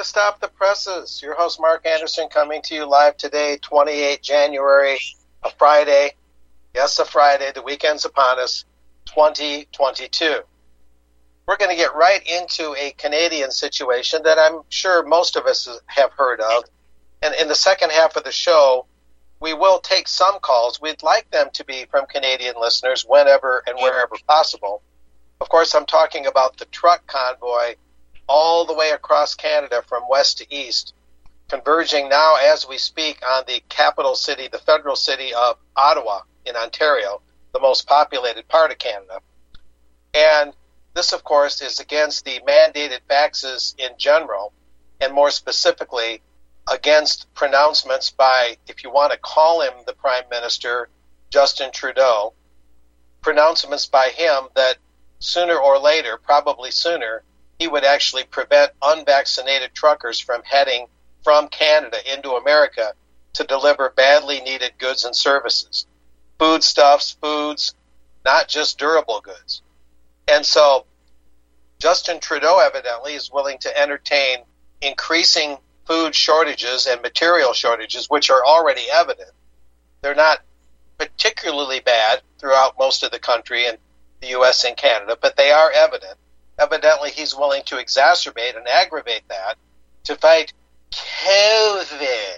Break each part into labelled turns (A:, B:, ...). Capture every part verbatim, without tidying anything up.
A: Stop the Presses. Your host, Mark Anderson, coming to you live today, twenty-eighth of January, a Friday. Yes, a Friday. The weekend's upon us, twenty twenty-two. We're going to get right into a Canadian situation that I'm sure most of us have heard of. And in the second half of the show, we will take some calls. We'd like them to be from Canadian listeners whenever and wherever possible. Of course, I'm talking about the truck convoy all the way across Canada from west to east, converging now as we speak on the capital city, the federal city of Ottawa in Ontario, the most populated part of Canada. And this, of course, is against the mandated vaxes in general, and more specifically against pronouncements by, if you want to call him the Prime Minister, Justin Trudeau, pronouncements by him that sooner or later, probably sooner, he would actually prevent unvaccinated truckers from heading from Canada into America to deliver badly needed goods and services. Foodstuffs, foods, not just durable goods. And so Justin Trudeau evidently is willing to entertain increasing food shortages and material shortages, which are already evident. They're not particularly bad throughout most of the country in the U S and Canada, but they are evident. Evidently, he's willing to exacerbate and aggravate that to fight COVID.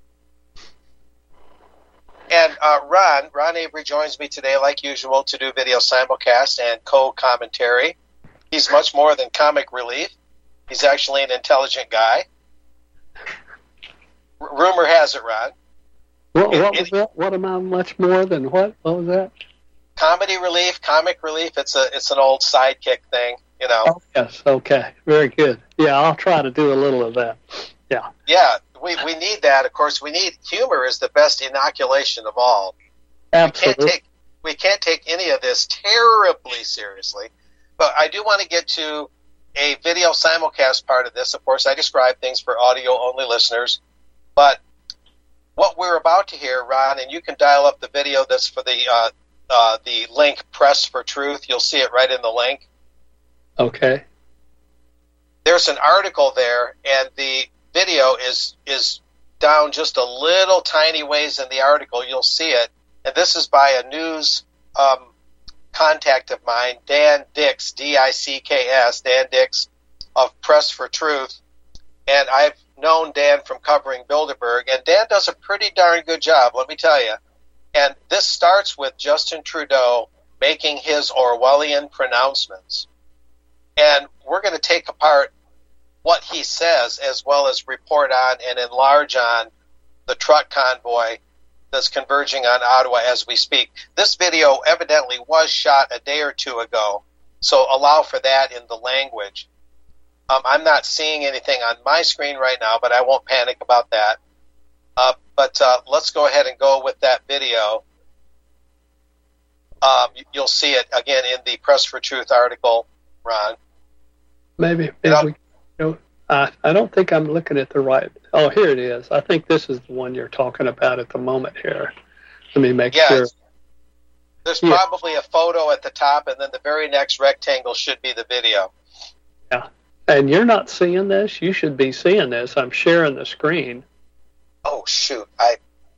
A: And uh, Ron, Ron Avery joins me today, like usual, to do video simulcast and co-commentary. He's much more than comic relief. He's actually an intelligent guy. R- rumor has it, Ron.
B: What, what was that? What am I much more than what? What was that?
A: Comedy relief, comic relief. It's a it's an old sidekick thing. You know.
B: Oh, yes, okay. Very good. Yeah, I'll try to do a little of that. Yeah.
A: Yeah, we, we need that. Of course, we need humor is the best inoculation of all.
B: Absolutely.
A: We can't take, we can't take any of this terribly seriously. But I do want to get to a video simulcast part of this. Of course, I describe things for audio-only listeners. But what we're about to hear, Ron, and you can dial up the video that's for the, uh, uh, the link, Press for Truth. You'll see it right in the link.
B: Okay.
A: There's an article there, and the video is is down just a little tiny ways in the article. You'll see it. And this is by a news um, contact of mine, Dan Dix, D I C K S, Dan Dix of Press for Truth. And I've known Dan from covering Bilderberg, and Dan does a pretty darn good job, let me tell you. And this starts with Justin Trudeau making his Orwellian pronouncements. And we're going to take apart what he says as well as report on and enlarge on the truck convoy that's converging on Ottawa as we speak. This video evidently was shot a day or two ago, so allow for that in the language. Um, I'm not seeing anything on my screen right now, but I won't panic about that. Uh, but uh, let's go ahead and go with that video. Um, you'll see it again in the Press for Truth article, Ron.
B: Maybe, maybe we, you know, I, I don't think I'm looking at the right. Oh, here it is. I think this is the one you're talking about at the moment here. Let me make
A: yes.
B: sure.
A: There's
B: yeah.
A: probably a photo at the top, and then the very next rectangle should be the video.
B: Yeah. And you're not seeing this? You should be seeing this. I'm sharing the screen.
A: Oh, shoot. I.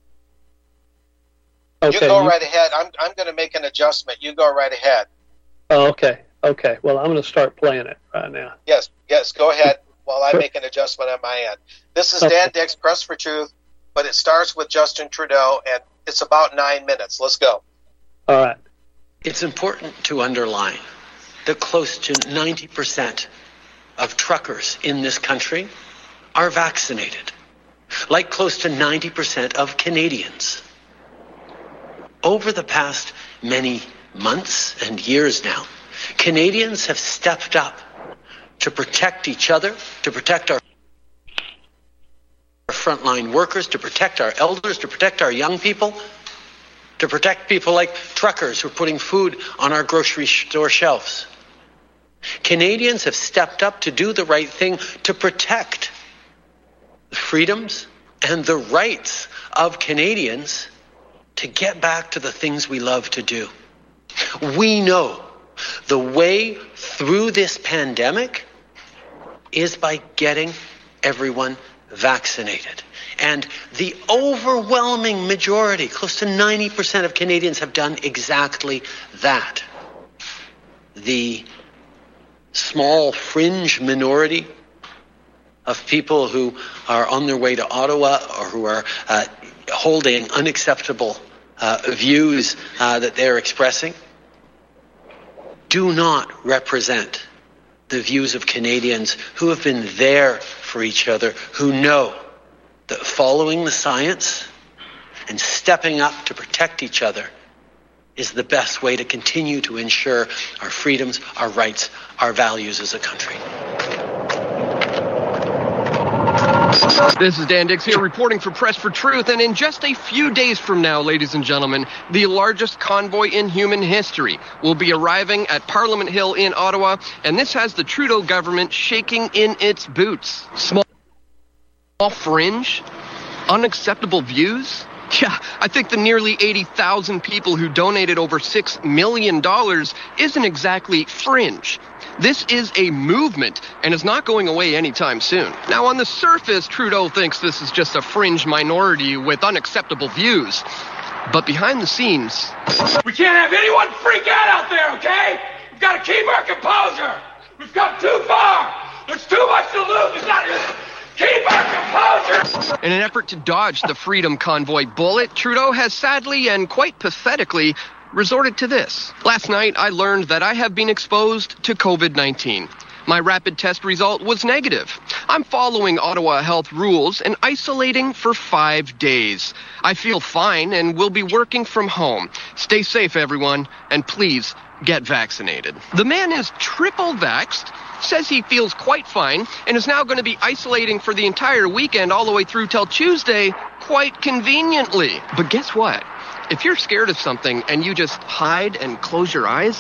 B: Okay,
A: you go
B: you,
A: right ahead. I'm, I'm going to make an adjustment. You go right ahead.
B: Oh, okay. Okay, well, I'm going to start playing it right now.
A: Yes, yes, go ahead while I make an adjustment on my end. This is Dan Dix, Press for Truth, but it starts with Justin Trudeau, and it's about nine minutes. Let's go.
B: All right.
C: It's important to underline that close to ninety percent of truckers in this country are vaccinated, like close to ninety percent of Canadians. Over the past many months and years now, Canadians have stepped up to protect each other, to protect our frontline workers, to protect our elders, to protect our young people, to protect people like truckers who are putting food on our grocery store shelves. Canadians have stepped up to do the right thing to protect the freedoms and the rights of Canadians to get back to the things we love to do. We know the way through this pandemic is by getting everyone vaccinated. And the overwhelming majority, close to ninety percent of Canadians, have done exactly that. The small fringe minority of people who are on their way to Ottawa or who are uh, holding unacceptable uh, views uh, that they're expressing do not represent the views of Canadians who have been there for each other, who know that following the science and stepping up to protect each other is the best way to continue to ensure our freedoms, our rights, our values as a country.
D: This is Dan Dix here reporting for Press for Truth, and in just a few days from now, ladies and gentlemen, the largest convoy in human history will be arriving at Parliament Hill in Ottawa, and this has the Trudeau government shaking in its boots. Small fringe? Unacceptable views? Yeah, I think the nearly eighty thousand people who donated over six million dollars isn't exactly fringe. This is a movement and is not going away anytime soon. Now, on the surface, Trudeau thinks this is just a fringe minority with unacceptable views. But behind the scenes...
E: We can't have anyone freak out out there, okay? We've got to keep our composure. We've come too far. There's too much to lose. It's not... Keep our composure!
D: In an effort to dodge the Freedom Convoy bullet, Trudeau has sadly and quite pathetically resorted to this. Last night, I learned that I have been exposed to covid nineteen. My rapid test result was negative. I'm following Ottawa health rules and isolating for five days. I feel fine and will be working from home. Stay safe, everyone, and please get vaccinated. The man is triple vaxxed, says he feels quite fine, and is now going to be isolating for the entire weekend all the way through till Tuesday, quite conveniently. But guess what? If you're scared of something and you just hide and close your eyes,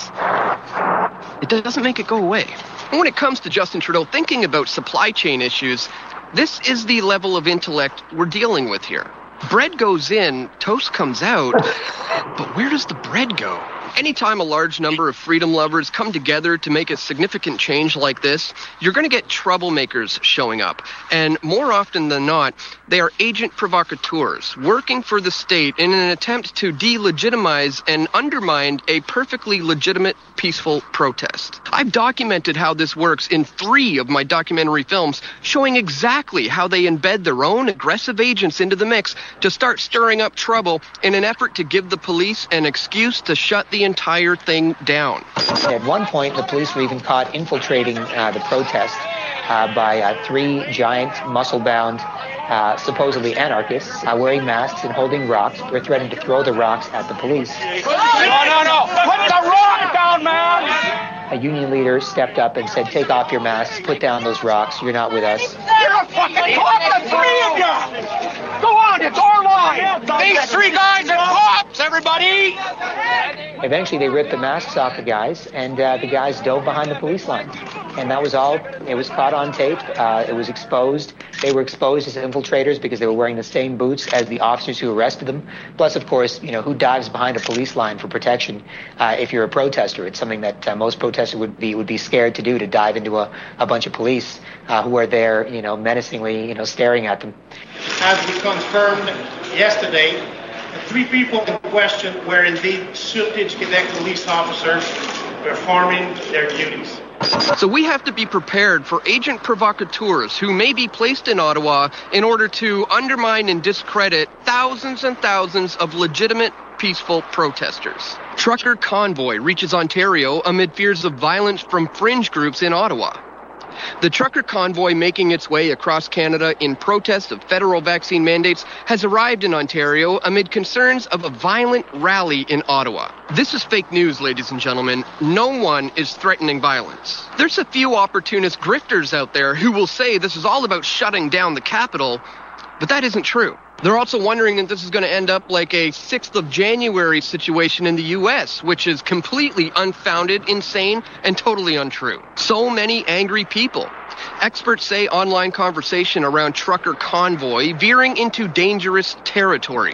D: it doesn't make it go away. And when it comes to Justin Trudeau thinking about supply chain issues, this is the level of intellect we're dealing with here. Bread goes in, toast comes out, but where does the bread go? Anytime a large number of freedom lovers come together to make a significant change like this, you're going to get troublemakers showing up. And more often than not, they are agent provocateurs working for the state in an attempt to delegitimize and undermine a perfectly legitimate, peaceful protest. I've documented how this works in three of my documentary films, showing exactly how they embed their own aggressive agents into the mix to start stirring up trouble in an effort to give the police an excuse to shut the entire thing down.
F: At one point, the police were even caught infiltrating uh, the protest uh, by uh, three giant, muscle-bound, uh, supposedly anarchists, uh, wearing masks and holding rocks. They were threatening to throw the rocks at the police.
E: No, no, no! Put the rock down, man!
F: A union leader stepped up and said, "Take off your masks, put down those rocks, you're not with us."
E: You're a fucking cop, the three of you! Go on, it's our line! These three guys are cops, everybody!
F: Eventually, they ripped the masks off the guys, and uh, the guys dove behind the police line. And that was all. It was caught on tape. Uh, it was exposed. They were exposed as infiltrators because they were wearing the same boots as the officers who arrested them. Plus, of course, you know, who dives behind a police line for protection uh, if you're a protester? It's something that uh, most protesters would be would be scared to do, to dive into a, a bunch of police uh, who are there, you know, menacingly, you know, staring at them.
G: As we confirmed yesterday, the three people in question were indeed Szültic Cadet police officers performing their duties.
D: So we have to be prepared for agent provocateurs who may be placed in Ottawa in order to undermine and discredit thousands and thousands of legitimate, peaceful protesters. Trucker convoy reaches Ontario amid fears of violence from fringe groups in Ottawa. The trucker convoy making its way across Canada in protest of federal vaccine mandates has arrived in Ontario amid concerns of a violent rally in Ottawa. This is fake news, ladies and gentlemen. No one is threatening violence. There's a few opportunist grifters out there who will say this is all about shutting down the Capitol, but that isn't true. They're also wondering if this is going to end up like a sixth of January situation in the U S, which is completely unfounded, insane, and totally untrue. So many angry people. Experts say online conversation around trucker convoy veering into dangerous territory.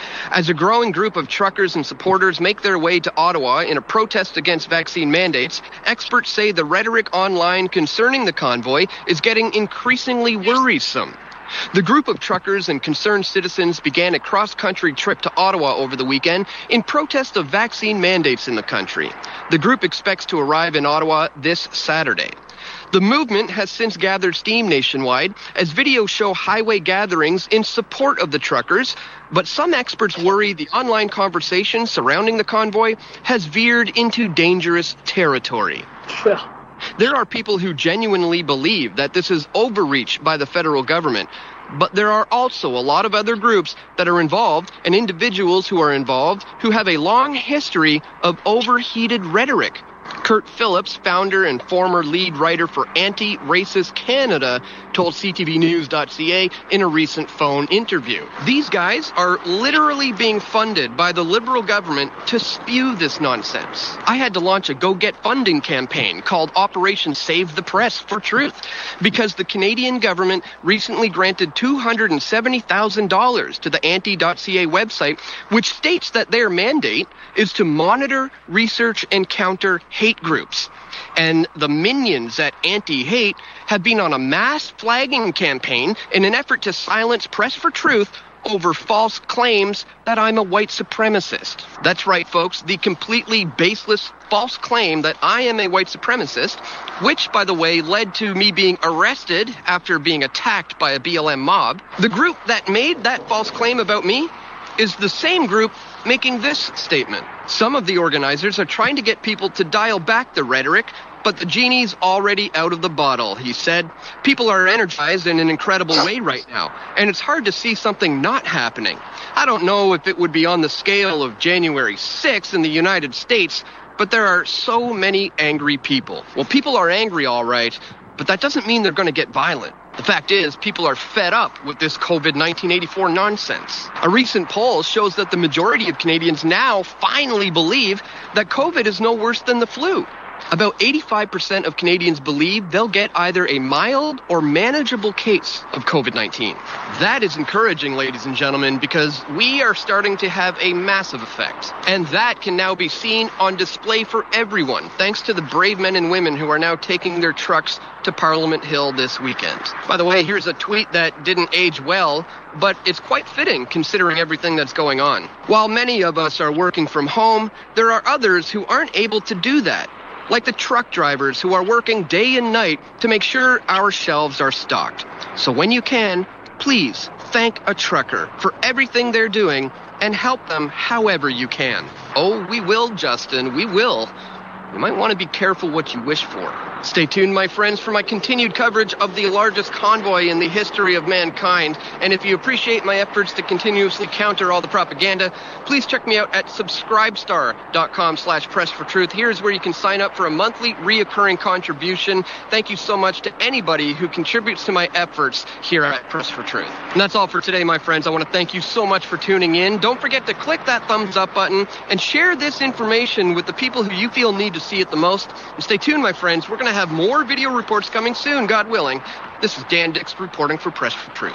D: As a growing group of truckers and supporters make their way to Ottawa in a protest against vaccine mandates, experts say the rhetoric online concerning the convoy is getting increasingly worrisome. The group of truckers and concerned citizens began a cross-country trip to Ottawa over the weekend in protest of vaccine mandates in the country. The group expects to arrive in Ottawa this Saturday. The movement has since gathered steam nationwide as videos show highway gatherings in support of the truckers, but some experts worry the online conversation surrounding the convoy has veered into dangerous territory.
B: Well,
D: There are people who genuinely believe that this is overreach by the federal government, but there are also a lot of other groups that are involved and individuals who are involved who have a long history of overheated rhetoric. Kurt Phillips, founder and former lead writer for Anti-Racist Canada, told C T V News dot C A in a recent phone interview. These guys are literally being funded by the Liberal government to spew this nonsense. I had to launch a go-get funding campaign called Operation Save the Press for Truth because the Canadian government recently granted two hundred seventy thousand dollars to the Anti dot C A website, which states that their mandate is to monitor, research, and counter hate groups. And the minions at Anti-Hate have been on a mass flagging campaign in an effort to silence Press for Truth over false claims that I'm a white supremacist. That's right, folks, the completely baseless false claim that I am a white supremacist, which, by the way, led to me being arrested after being attacked by a B L M mob. The group that made that false claim about me is the same group making this statement. Some of the organizers are trying to get people to dial back the rhetoric, but the genie's already out of the bottle, he said. People are energized in an incredible way right now, and it's hard to see something not happening. I don't know if it would be on the scale of January sixth in the United States, but there are so many angry people. Well, people are angry, all right, but that doesn't mean they're going to get violent. The fact is, people are fed up with this COVID nineteen eighty-four nonsense. A recent poll shows that the majority of Canadians now finally believe that COVID is no worse than the flu. About eighty-five percent of Canadians believe they'll get either a mild or manageable case of COVID nineteen. That is encouraging, ladies and gentlemen, because we are starting to have a massive effect. And that can now be seen on display for everyone, thanks to the brave men and women who are now taking their trucks to Parliament Hill this weekend. By the way, here's a tweet that didn't age well, but it's quite fitting considering everything that's going on. While many of us are working from home, there are others who aren't able to do that, like the truck drivers who are working day and night to make sure our shelves are stocked. So when you can, please thank a trucker for everything they're doing and help them however you can. Oh, we will, Justin, we will. You might want to be careful what you wish for. Stay tuned, my friends, for my continued coverage of the largest convoy in the history of mankind. And if you appreciate my efforts to continuously counter all the propaganda, please check me out at subscribestar.com slash press for truth. Here's where you can sign up for a monthly reoccurring contribution. Thank you so much to anybody who contributes to my efforts here at Press for Truth. And that's all for today, my friends. I want to thank you so much for tuning in. Don't forget to click that thumbs up button and share this information with the people who you feel need to see it the most. And stay tuned, my friends. We're going to have more video reports coming soon, God willing. This is Dan Dix reporting for Press for Truth.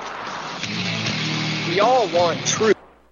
D: We all want truth.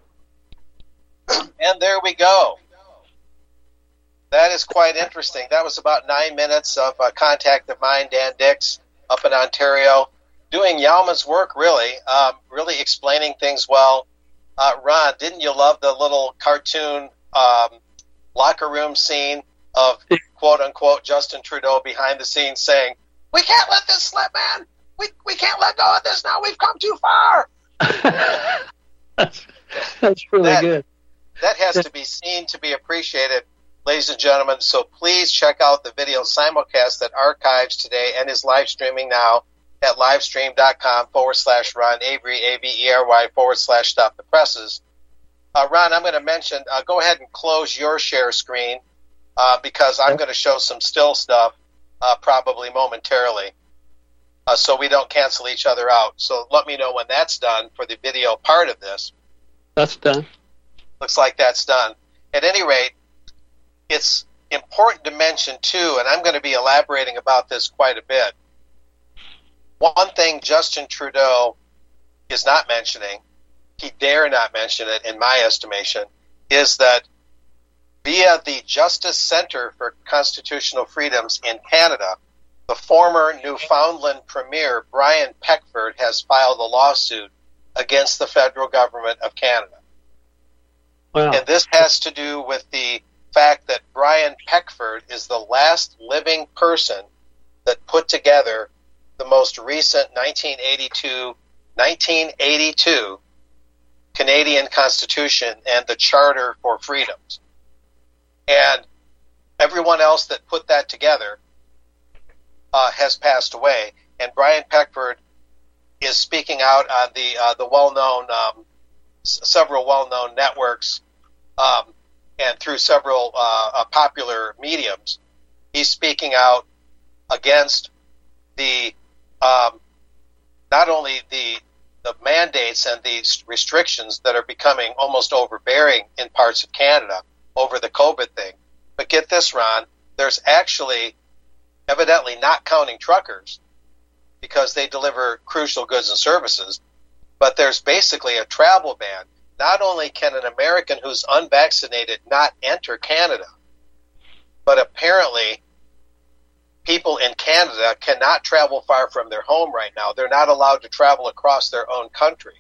A: And there we go. That is quite interesting. That was about nine minutes of uh, contact of mine, Dan Dix, up in Ontario, doing Yeoman's work, really, um, really explaining things well. Uh, Ron, didn't you love the little cartoon um, locker room scene of quote-unquote Justin Trudeau behind the scenes saying, "We can't let this slip, man. We we can't let go of this now. We've come too far."
B: that's, that's really
A: that,
B: good.
A: That has to be seen to be appreciated, ladies and gentlemen. So please check out the video simulcast that archives today and is live streaming now at livestream.com forward slash Ron Avery, A V E R Y forward slash Stop the Presses. Uh, Ron, I'm going to mention, uh, go ahead and close your share screen. Uh, because I'm going to show some still stuff uh, probably momentarily uh, so we don't cancel each other out. So let me know when that's done for the video part of this.
B: That's done.
A: Looks like that's done. At any rate, it's important to mention, too, and I'm going to be elaborating about this quite a bit. One thing Justin Trudeau is not mentioning he dare not mention it, in my estimation, is that via the Justice Center for Constitutional Freedoms in Canada, the former Newfoundland Premier, Brian Peckford, has filed a lawsuit against the federal government of Canada. Wow. And this has to do with the fact that Brian Peckford is the last living person that put together the most recent nineteen eighty-two Canadian Constitution and the Charter for Freedoms. And everyone else that put that together uh, has passed away. And Brian Peckford is speaking out on the uh, the well-known, um, s- several well-known networks um, and through several uh, uh, popular mediums. He's speaking out against the um, not only the the mandates and the restrictions that are becoming almost overbearing in parts of Canada over the COVID thing. But get this, Ron, there's actually, evidently not counting truckers because they deliver crucial goods and services, but there's basically a travel ban. Not only can an American who's unvaccinated not enter Canada, but apparently people in Canada cannot travel far from their home right now. They're not allowed to travel across their own country.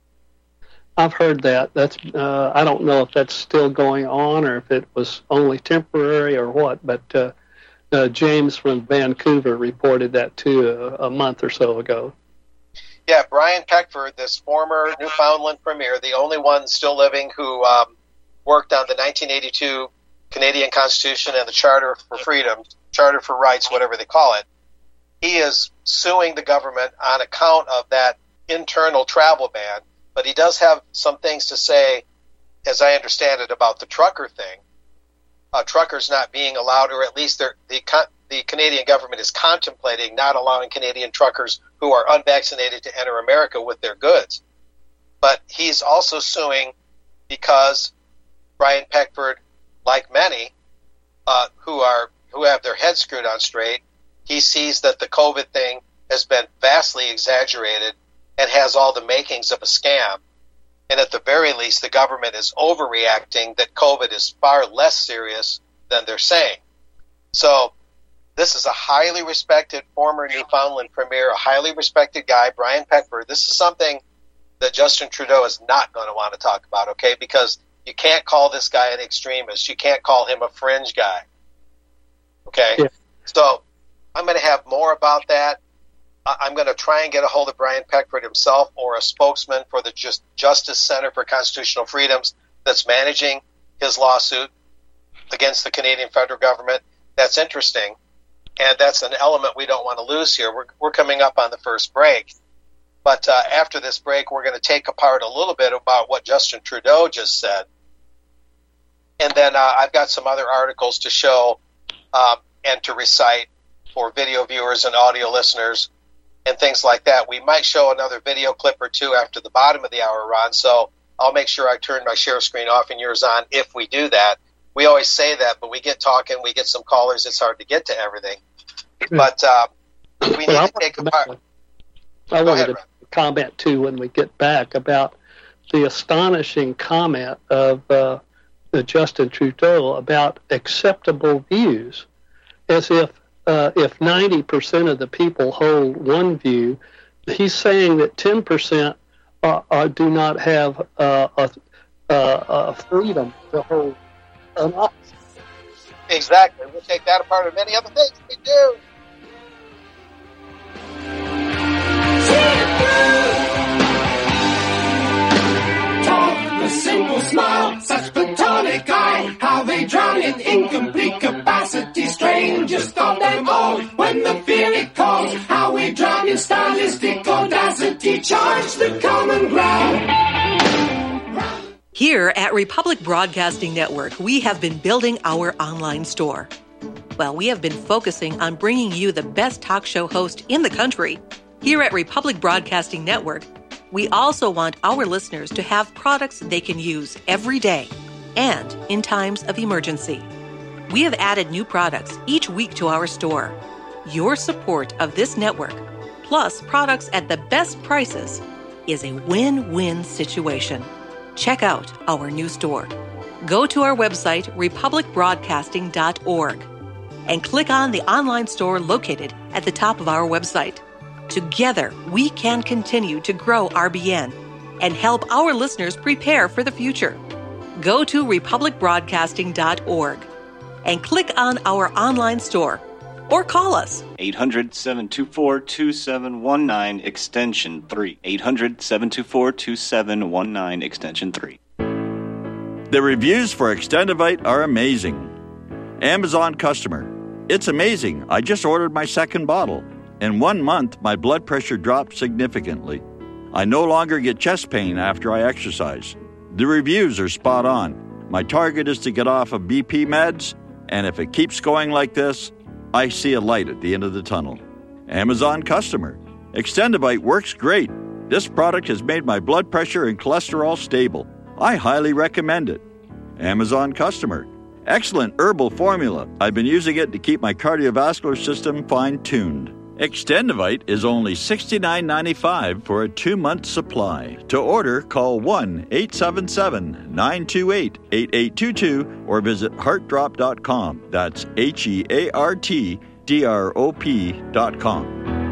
B: I've heard that. That's uh, I don't know if that's still going on or if it was only temporary or what, but uh, uh, James from Vancouver reported that too a, a month or so ago.
A: Yeah, Brian Peckford, this former Newfoundland premier, the only one still living who um, worked on the nineteen eighty-two Canadian Constitution and the Charter for Freedom, Charter for Rights, whatever they call it, he is suing the government on account of that internal travel ban. But he does have some things to say, as I understand it, about the trucker thing. Uh, truckers not being allowed, or at least the the Canadian government is contemplating not allowing Canadian truckers who are unvaccinated to enter America with their goods. But he's also suing because Brian Peckford, like many uh, who are who have their heads screwed on straight, he sees that the COVID thing has been vastly exaggerated and has all the makings of a scam. And at the very least, the government is overreacting that COVID is far less serious than they're saying. So this is a highly respected former Newfoundland premier, a highly respected guy, Brian Peckford. This is something that Justin Trudeau is not going to want to talk about, okay? Because you can't call this guy an extremist. You can't call him a fringe guy, okay? Yeah. So I'm going to have more about that. I'm going to try and get a hold of Brian Peckford himself or a spokesman for the Just Justice Center for Constitutional Freedoms that's managing his lawsuit against the Canadian federal government. That's interesting, and that's an element we don't want to lose here. We're, we're coming up on the first break, but uh, after this break, we're going to take apart a little bit about what Justin Trudeau just said, and then uh, I've got some other articles to show um, and to recite for video viewers and audio listeners and things like that. We might show another video clip or two after the bottom of the hour, Ron, so I'll make sure I turn my share screen off and yours on if we do that. We always say that, but we get talking, we get some callers, it's hard to get to everything. But uh, we need well, to take apart.
B: I wanted ahead, to Ron. comment, too, when we get back about the astonishing comment of uh, Justin Trudeau about acceptable views, as if Uh, if ninety percent of the people hold one view, he's saying that ten percent uh, uh, do not have uh, a, a, a freedom to hold another.
A: Exactly. We'll take that apart and many other things we do.
H: A simple smile, such platonic eye, how they drown in incomplete capacity, strangers thought them all, when the fear it calls, how we drown in stylistic audacity, charge the common ground.
I: Here at Republic Broadcasting Network, we have been building our online store. Well, we have been focusing on bringing you the best talk show host in the country. Here at Republic Broadcasting Network, we also want our listeners to have products they can use every day and in times of emergency. We have added new products each week to our store. Your support of this network, plus products at the best prices, is a win-win situation. Check out our new store. Go to our website, republic broadcasting dot org, and click on the online store located at the top of our website. Together, we can continue to grow R B N and help our listeners prepare for the future. Go to republic broadcasting dot org and click on our online store or call us.
J: eight hundred, seven two four, two seven one nine, extension three. eight hundred, seven two four, two seven one nine, extension three.
K: The reviews for Extendivite are amazing. Amazon customer. It's amazing. I just ordered my second bottle. In one month, my blood pressure dropped significantly. I no longer get chest pain after I exercise. The reviews are spot on. My target is to get off of B P meds, and if it keeps going like this, I see a light at the end of the tunnel. Amazon customer. Extendivite works great. This product has made my blood pressure and cholesterol stable. I highly recommend it. Amazon customer. Excellent herbal formula. I've been using it to keep my cardiovascular system fine-tuned. Extendivite is only sixty-nine ninety-five for a two-month supply. To order, call one eight seven seven, nine two eight, eight eight two two or visit heart drop dot com. That's H E A R T D R O P dot com.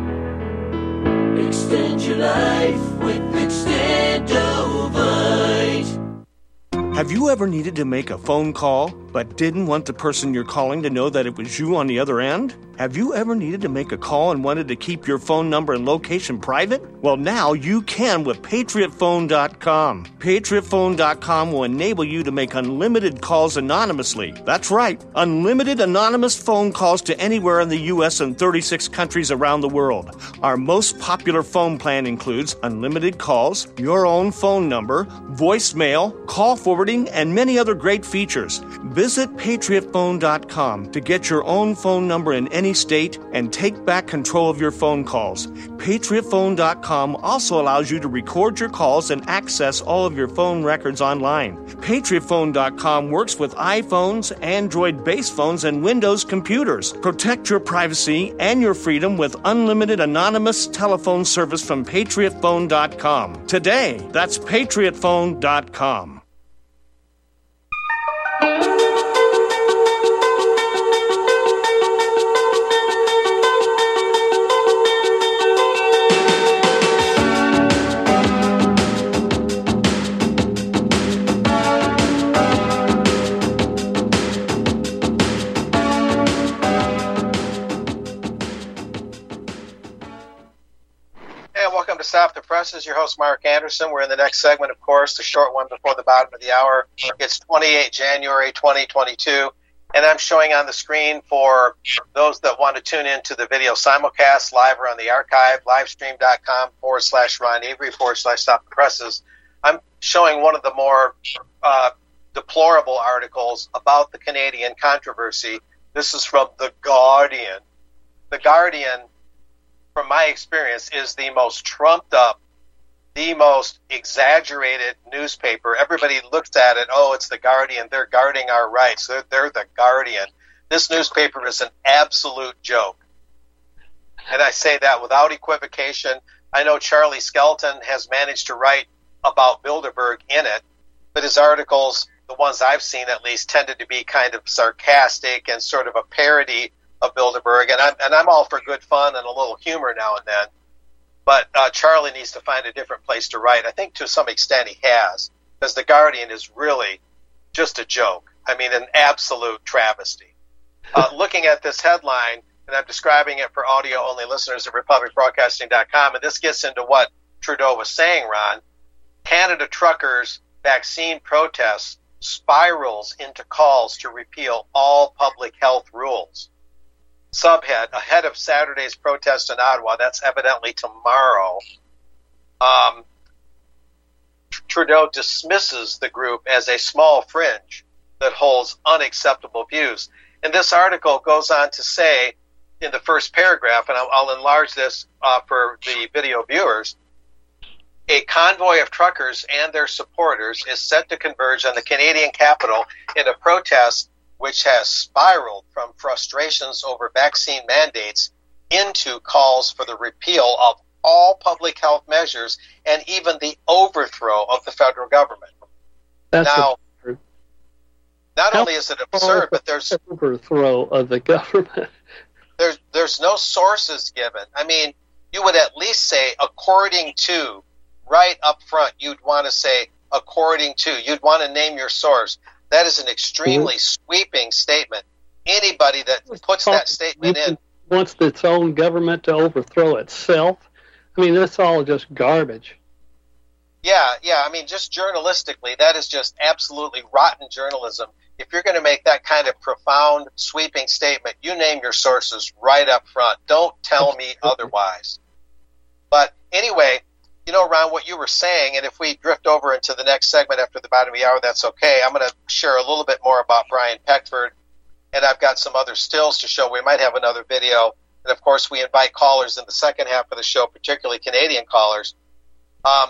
H: Extend your life with Extendovite.
L: Have you ever needed to make a phone call but didn't want the person you're calling to know that it was you on the other end? Have you ever needed to make a call and wanted to keep your phone number and location private? Well, now you can with patriot phone dot com. patriot phone dot com will enable you to make unlimited calls anonymously. That's right, unlimited anonymous phone calls to anywhere in the U S and thirty-six countries around the world. Our most popular phone plan includes unlimited calls, your own phone number, voicemail, call forwarding, and many other great features. Visit patriot phone dot com to get your own phone number in any state and take back control of your phone calls. patriot phone dot com also allows you to record your calls and access all of your phone records online. patriot phone dot com works with iPhones, Android-based phones, and Windows computers. Protect your privacy and your freedom with unlimited anonymous telephone service from patriot phone dot com. Today, that's patriot phone dot com.
A: Stop the Presses, your host Mark Anderson. We're in the next segment, of course, the short one before the bottom of the hour. It's the twenty-eighth of January, twenty twenty-two, and I'm showing on the screen for those that want to tune into the video simulcast live or on the archive, livestream.com forward slash Ron Avery forward slash Stop the Presses. I'm showing one of the more uh, deplorable articles about the Canadian controversy. This is from The Guardian. The Guardian, from my experience, is the most trumped up, the most exaggerated newspaper. Everybody looks at it, oh, it's the Guardian, they're guarding our rights, they're, they're the Guardian. This newspaper is an absolute joke. And I say that without equivocation. I know Charlie Skelton has managed to write about Bilderberg in it, but his articles, the ones I've seen at least, tended to be kind of sarcastic and sort of a parody of Bilderberg, and I'm, and I'm all for good fun and a little humor now and then. But uh, Charlie needs to find a different place to write. I think to some extent he has, because The Guardian is really just a joke. I mean, an absolute travesty. Uh, looking at this headline, and I'm describing it for audio-only listeners at republic broadcasting dot com, and this gets into what Trudeau was saying, Ron. Canada truckers' vaccine protests spirals into calls to repeal all public health rules. Subhead, ahead of Saturday's protest in Ottawa, that's evidently tomorrow, um, Trudeau dismisses the group as a small fringe that holds unacceptable views. And this article goes on to say in the first paragraph, and I'll, I'll enlarge this uh, for the video viewers, a convoy of truckers and their supporters is set to converge on the Canadian capital in a protest which has spiraled from frustrations over vaccine mandates into calls for the repeal of all public health measures and even the overthrow of the federal government.
B: That's
A: now,
B: true.
A: Not only is it absurd, but there's
B: overthrow of the government.
A: There's there's no sources given. I mean, you would at least say according to, right up front. You'd want to say according to. You'd want to name your source. That is an extremely mm-hmm. sweeping statement. Anybody that puts that statement in
B: wants its own government to overthrow itself. I mean, that's all just garbage.
A: Yeah, yeah. I mean, just journalistically, that is just absolutely rotten journalism. If you're going to make that kind of profound, sweeping statement, you name your sources right up front. Don't tell me otherwise. But anyway, you know, Ron, what you were saying, and if we drift over into the next segment after the bottom of the hour, that's okay. I'm going to share a little bit more about Brian Peckford, and I've got some other stills to show. We might have another video. And, of course, we invite callers in the second half of the show, particularly Canadian callers. Um,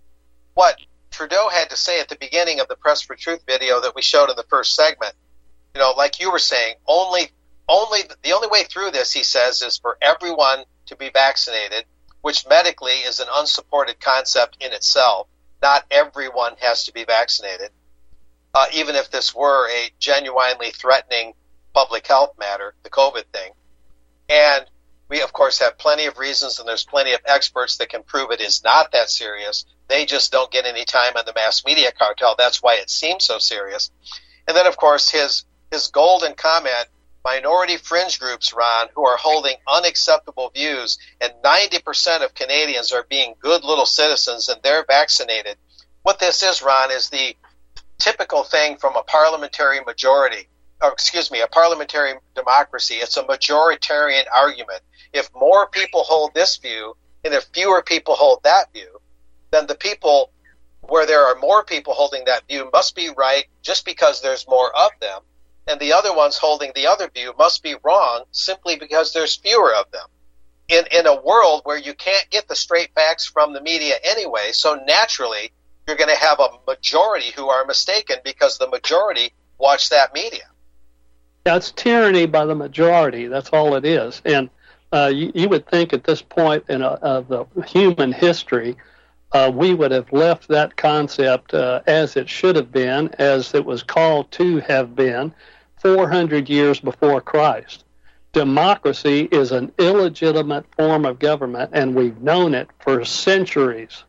A: what Trudeau had to say at the beginning of the Press for Truth video that we showed in the first segment, you know, like you were saying, only, only the only way through this, he says, is for everyone to be vaccinated, which medically is an unsupported concept in itself. Not everyone has to be vaccinated, uh, even if this were a genuinely threatening public health matter, the COVID thing. And we, of course, have plenty of reasons, and there's plenty of experts that can prove it is not that serious. They just don't get any time on the mass media cartel. That's why it seems so serious. And then, of course, his his golden comment, minority fringe groups, Ron, who are holding unacceptable views, and ninety percent of Canadians are being good little citizens, and they're vaccinated. What this is, Ron, is the typical thing from a parliamentary majority. Or, excuse me, a parliamentary democracy. It's a majoritarian argument. If more people hold this view, and if fewer people hold that view, then the people where there are more people holding that view must be right just because there's more of them, and the other ones holding the other view must be wrong simply because there's fewer of them. In in a world where you can't get the straight facts from the media anyway, so naturally you're going to have a majority who are mistaken because the majority watch that media.
B: That's tyranny by the majority. That's all it is. And uh, you, you would think at this point in a, of the human history, uh, we would have left that concept uh, as it should have been, as it was called to have been, four hundred years before Christ. Democracy is an illegitimate form of government, and we've known it for centuries.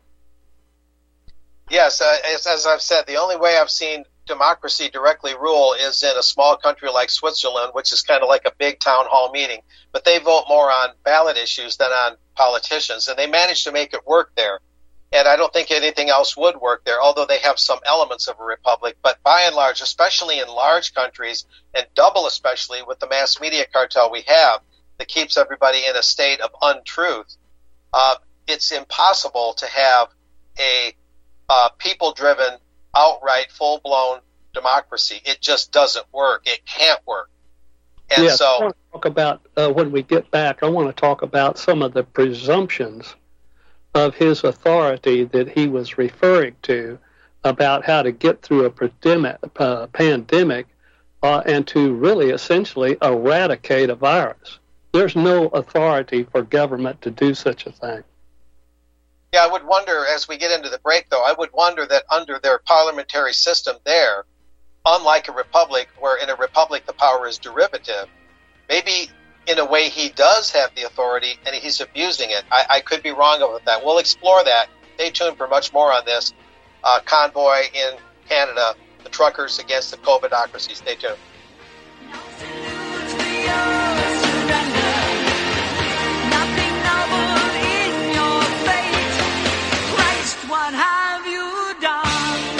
A: Yes, uh, as, as I've said, the only way I've seen democracy directly rule is in a small country like Switzerland, which is kind of like a big town hall meeting. But they vote more on ballot issues than on politicians, and they manage to make it work there. And I don't think anything else would work there, although they have some elements of a republic. But by and large, especially in large countries, and double especially with the mass media cartel we have that keeps everybody in a state of untruth, uh, it's impossible to have a uh, people-driven, outright, full-blown democracy. It just doesn't work. It can't work. And
B: yes,
A: so,
B: I want to talk about, uh, when we get back, I want to talk about some of the presumptions of his authority that he was referring to about how to get through a pandemic, uh, pandemic uh, and to really essentially eradicate a virus. There's no authority for government to do such a thing.
A: Yeah, I would wonder, as we get into the break, though, I would wonder that under their parliamentary system there, unlike a republic, where in a republic the power is derivative, maybe in a way he does have the authority and he's abusing it. I, I could be wrong about that. We'll explore that. Stay tuned for much more on this. Uh, Convoy in Canada, the truckers against the COVIDocracy. Stay tuned.
H: What have you done?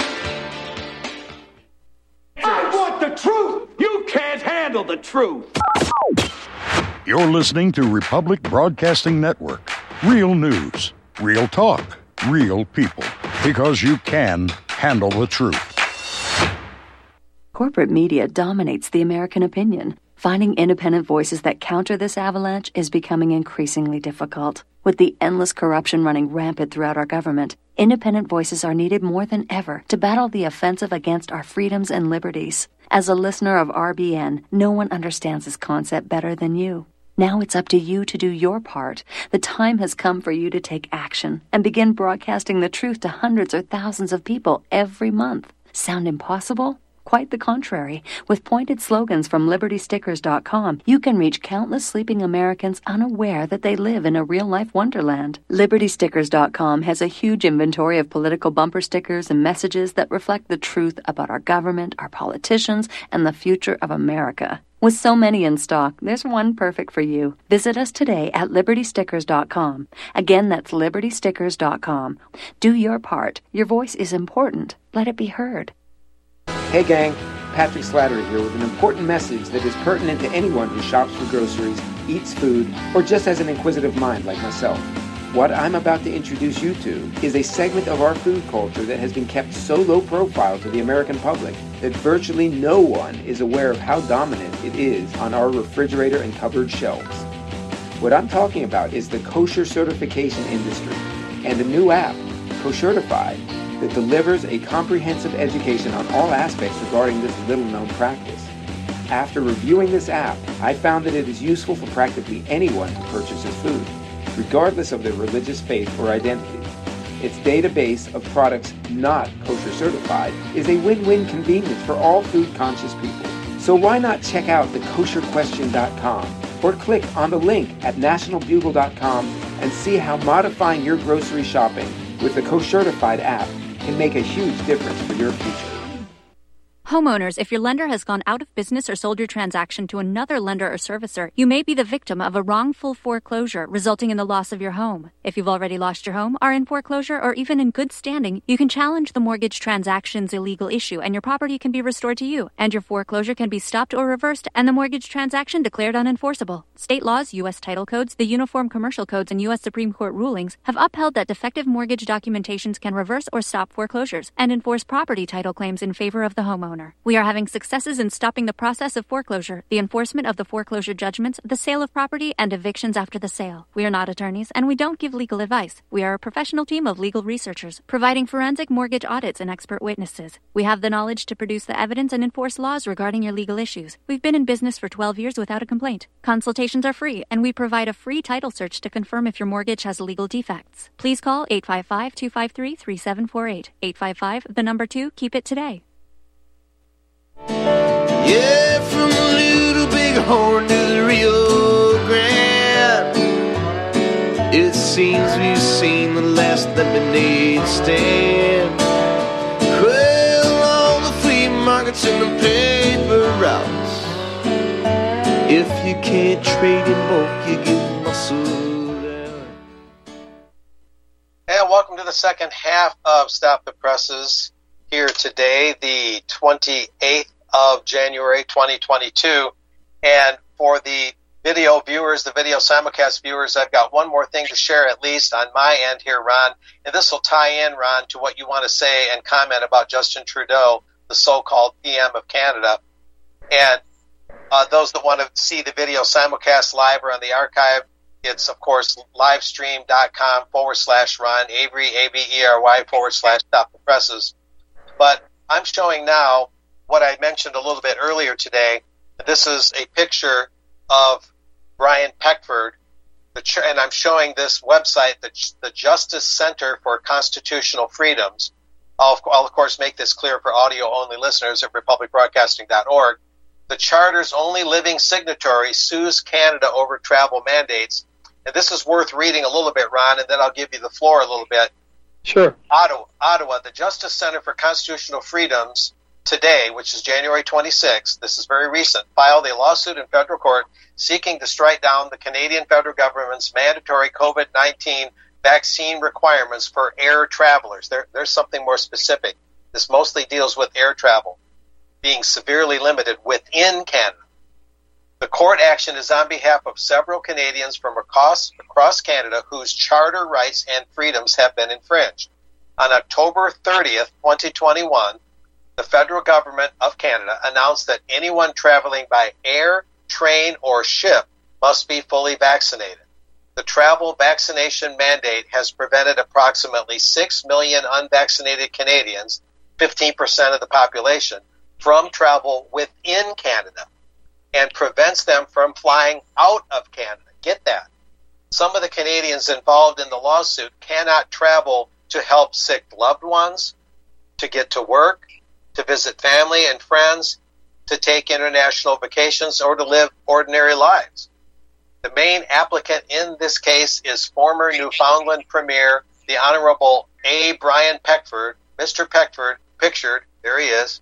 H: I want the truth. You can't handle the truth.
M: You're listening to Republic Broadcasting Network. Real news, real talk, real people. Because you can handle the truth.
N: Corporate media dominates the American opinion. Finding independent voices that counter this avalanche is becoming increasingly difficult. With the endless corruption running rampant throughout our government, independent voices are needed more than ever to battle the offensive against our freedoms and liberties. As a listener of R B N, no one understands this concept better than you. Now it's up to you to do your part. The time has come for you to take action and begin broadcasting the truth to hundreds or thousands of people every month. Sound impossible? Quite the contrary. With pointed slogans from Liberty Stickers dot com, you can reach countless sleeping Americans unaware that they live in a real-life wonderland. Liberty Stickers dot com has a huge inventory of political bumper stickers and messages that reflect the truth about our government, our politicians, and the future of America. With so many in stock, there's one perfect for you. Visit us today at Liberty Stickers dot com. Again, that's Liberty Stickers dot com. Do your part. Your voice is important. Let it be heard.
O: Hey gang, Patrick Slattery here with an important message that is pertinent to anyone who shops for groceries, eats food, or just has an inquisitive mind like myself. What I'm about to introduce you to is a segment of our food culture that has been kept so low profile to the American public that virtually no one is aware of how dominant it is on our refrigerator and cupboard shelves. What I'm talking about is the kosher certification industry and a new app, Koshertified, that delivers a comprehensive education on all aspects regarding this little-known practice. After reviewing this app, I found that it is useful for practically anyone who purchases food, regardless of their religious faith or identity. Its database of products not kosher certified is a win-win convenience for all food-conscious people. So why not check out the kosher question dot com or click on the link at national bugle dot com and see how modifying your grocery shopping with the Koshertified app can make a huge difference for your future.
P: Homeowners, if your lender has gone out of business or sold your transaction to another lender or servicer, you may be the victim of a wrongful foreclosure resulting in the loss of your home. If you've already lost your home, are in foreclosure, or even in good standing, you can challenge the mortgage transaction's illegal issue and your property can be restored to you, and your foreclosure can be stopped or reversed and the mortgage transaction declared unenforceable. State laws, U S title codes, the Uniform Commercial Codes, and U S Supreme Court rulings have upheld that defective mortgage documentations can reverse or stop foreclosures and enforce property title claims in favor of the homeowner. We are having successes in stopping the process of foreclosure, the enforcement of the foreclosure judgments, the sale of property, and evictions after the sale. We are not attorneys, and we don't give legal advice. We are a professional team of legal researchers, providing forensic mortgage audits and expert witnesses. We have the knowledge to produce the evidence and enforce laws regarding your legal issues. We've been in business for twelve years without a complaint. Consultations are free, and we provide a free title search to confirm if your mortgage has legal defects. Please call eight five five, two five three, three seven four eight. eight five five, the number two, keep it today.
Q: Yeah, from the Little Bighorn to the Rio Grande, it seems we've seen the last lemonade stand. Well, all the flea markets and the paper routes, if you can't trade in bulk, you get muscled out.
A: And welcome to the second half of Stop the Presses here today, the twenty-eighth of January twenty twenty-two. And for the video viewers, the video simulcast viewers, I've got one more thing to share, at least on my end here, Ron. And this will tie in, Ron, to what you want to say and comment about Justin Trudeau, the so-called P M of Canada. And uh, those that want to see the video simulcast live or on the archive, it's, of course, livestream.com forward slash Ron Avery, A B E R Y forward slash Stop the Presses. But I'm showing now what I mentioned a little bit earlier today. This is a picture of Brian Peckford, the ch- and I'm showing this website, the, the Justice Center for Constitutional Freedoms. I'll, I'll, of course, make this clear for audio-only listeners at republic broadcasting dot org. The Charter's only living signatory sues Canada over travel mandates. And this is worth reading a little bit, Ron, and then I'll give you the floor a little bit.
B: Sure.
A: Ottawa, Ottawa, the Justice Center for Constitutional Freedoms today, which is January twenty-sixth, this is very recent, filed a lawsuit in federal court seeking to strike down the Canadian federal government's mandatory COVID nineteen vaccine requirements for air travelers. There, there's something more specific. This mostly deals with air travel being severely limited within Canada. The court action is on behalf of several Canadians from across, across Canada whose charter rights and freedoms have been infringed. On October thirtieth, twenty twenty-one, the federal government of Canada announced that anyone traveling by air, train, or ship must be fully vaccinated. The travel vaccination mandate has prevented approximately six million unvaccinated Canadians, fifteen percent of the population, from travel within Canada. and prevents them from flying out of Canada. Get that. Some of the Canadians involved in the lawsuit cannot travel to help sick loved ones, to get to work, to visit family and friends, to take international vacations, or to live ordinary lives. The main applicant in this case is former Newfoundland Premier, the Honorable A. Brian Peckford. Mister Peckford, pictured, there he is,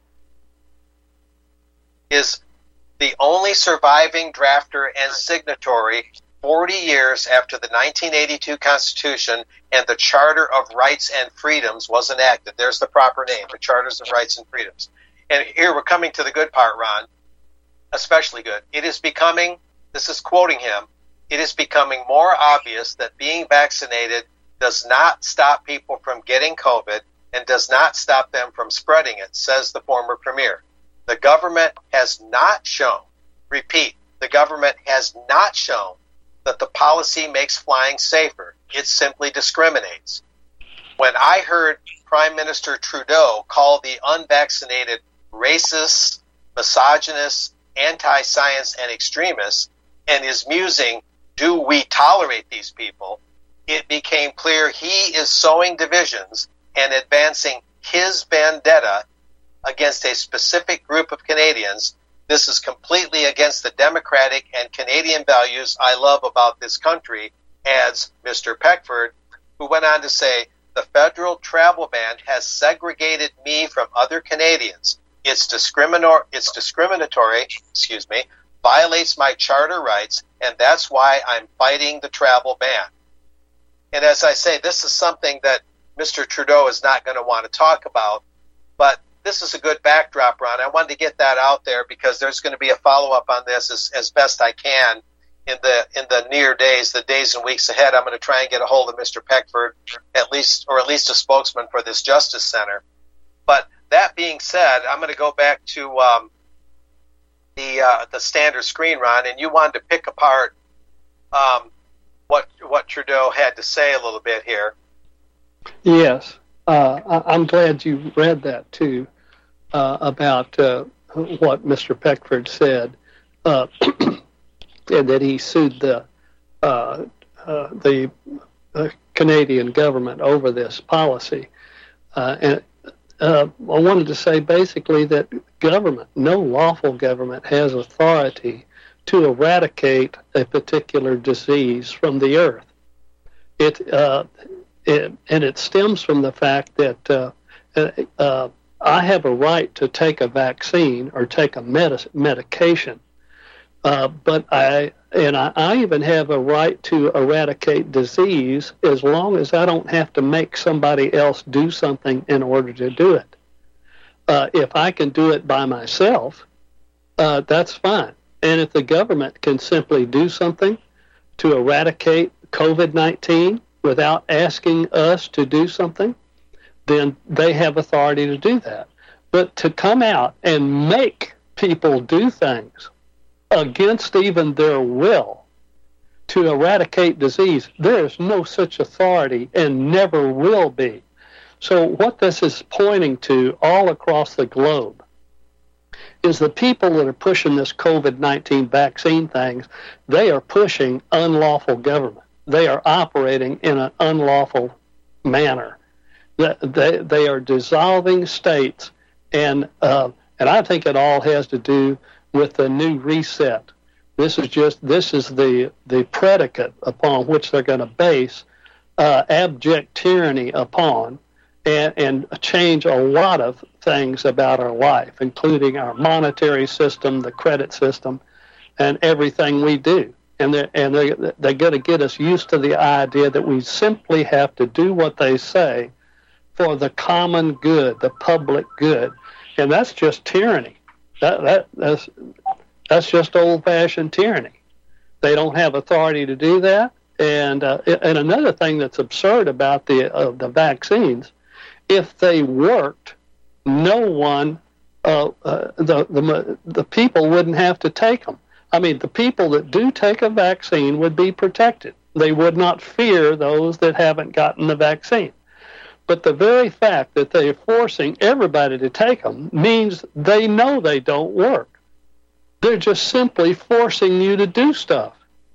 A: is the only surviving drafter and signatory forty years after the nineteen eighty-two Constitution and the Charter of Rights and Freedoms was enacted. There's the proper name, the Charters of Rights and Freedoms. And here we're coming to the good part, Ron, especially good. It is becoming, this is quoting him, it is becoming more obvious that being vaccinated does not stop people from getting COVID and does not stop them from spreading it, says the former premier. The government has not shown, repeat, the government has not shown that the policy makes flying safer. It simply discriminates. When I heard Prime Minister Trudeau call the unvaccinated racist, misogynist, anti-science, and extremists, and is musing, do we tolerate these people, it became clear he is sowing divisions and advancing his vendetta against a specific group of Canadians. This is completely against the democratic and Canadian values I love about this country, adds Mister Peckford, who went on to say, the federal travel ban has segregated me from other Canadians. It's discriminatory, it's discriminatory, excuse me, violates my charter rights, and that's why I'm fighting the travel ban. And as I say, this is something that Mister Trudeau is not going to want to talk about, but this is a good backdrop, Ron. I wanted to get that out there because there's going to be a follow-up on this as, as best I can in the in the near days, the days and weeks ahead. I'm going to try and get a hold of Mister Peckford, at least, or at least a spokesman for this Justice Center. But that being said, I'm going to go back to um, the uh, the standard screen, Ron, and you wanted to pick apart um, what what Trudeau had to say a little bit here.
B: Yes, uh, I, I'm glad you read that too uh, about uh, what Mister Peckford said, uh, and that he sued the uh, uh, the uh, Canadian government over this policy. Uh, and uh, I wanted to say basically that government, no lawful government, has authority to eradicate a particular disease from the earth. It, uh, it and it stems from the fact that uh, uh, I have a right to take a vaccine or take a medic- medication, uh, but I and I, I even have a right to eradicate disease as long as I don't have to make somebody else do something in order to do it. Uh, if I can do it by myself, uh, that's fine. And if the government can simply do something to eradicate COVID nineteen without asking us to do something, then they have authority to do that. But to come out and make people do things against even their will to eradicate disease, there is no such authority and never will be. So what this is pointing to all across the globe is the people that are pushing this COVID nineteen vaccine things, they are pushing unlawful government. They are operating in an unlawful manner. They, they are dissolving states, and uh, and I think it all has to do with the new reset. This is just this is the the predicate upon which they're going to base uh, abject tyranny upon, and, and change a lot of things about our life, including our monetary system, the credit system, and everything we do. And they're, and they're, they're going to get us used to the idea that we simply have to do what they say for the common good, the public good. And that's just tyranny. That, that that's, that's just old-fashioned tyranny. They don't have authority to do that. And uh, and another thing that's absurd about the uh, the vaccines, if they worked, no one, uh, uh, the, the the people wouldn't have to take them. I mean, the people that do take a vaccine would be protected. They would not fear those that haven't gotten the vaccine. But the very fact that they're forcing everybody to take them means they know they don't work. They're just simply forcing you to do stuff.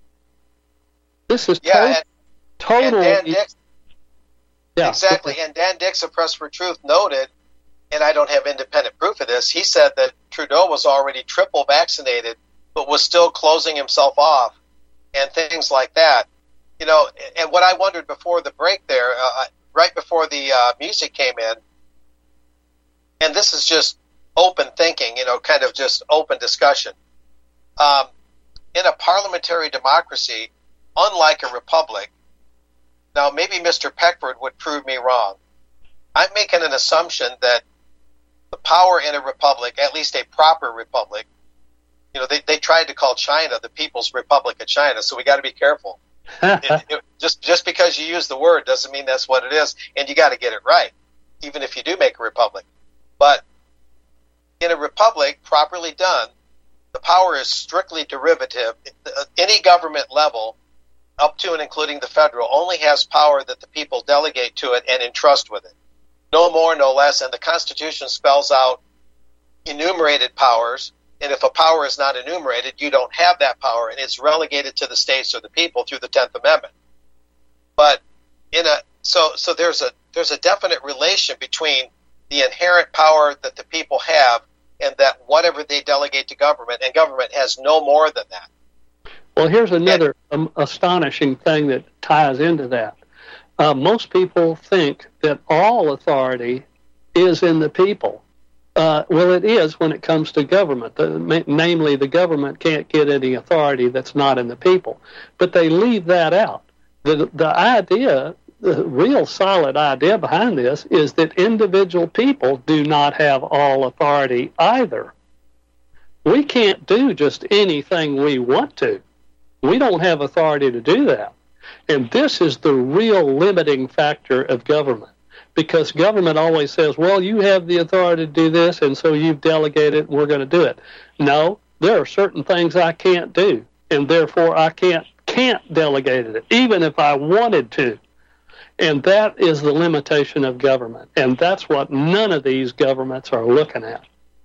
B: This is
A: yeah,
B: total.
A: And,
B: totally.
A: and Dan Dix,
B: yeah,
A: exactly. And Dan Dix of Press for Truth noted, and I don't have independent proof of this, he said that Trudeau was already triple vaccinated, but was still closing himself off and things like that. You know, and what I wondered before the break there, uh, right before the uh, music came in, and this is just open thinking, you know, kind of just open discussion. Um, in a parliamentary democracy, unlike a republic, now maybe Mister Peckford would prove me wrong. I'm making an assumption that the power in a republic, at least a proper republic, you know, they, they tried to call China the People's Republic of China, so we got to be careful. it, it, just just because you use the word doesn't mean that's what it is, and you got to get it right, even if you do make a republic. But in a republic, properly done, the power is strictly derivative. Any government level, up to and including the federal, only has power that the people delegate to it and entrust with it. No more, no less. And the Constitution spells out enumerated powers. And if a power is not enumerated, you don't have that power, and it's relegated to the states or the people through the tenth Amendment. But in a so so there's a there's a definite relation between the inherent power that the people have and that whatever they delegate to government, and government has no more than that.
B: Well, here's another um, astonishing thing that ties into that. Uh, most people think that all authority is in the people. Uh, well, it is when it comes to government. The, namely, the government can't get any authority that's not in the people. But they leave that out. The, the idea, the real solid idea behind this is that individual people do not have all authority either. We can't do just anything we want to. We don't have authority to do that. And this is the real limiting factor of government. Because government always says, well, you have the authority to do this, and so you've delegated, and we're going to do it. No, there are certain things I can't do, and therefore I can't can't delegate it, even if I wanted to. And that is the limitation of government, and that's what none of these governments are looking at.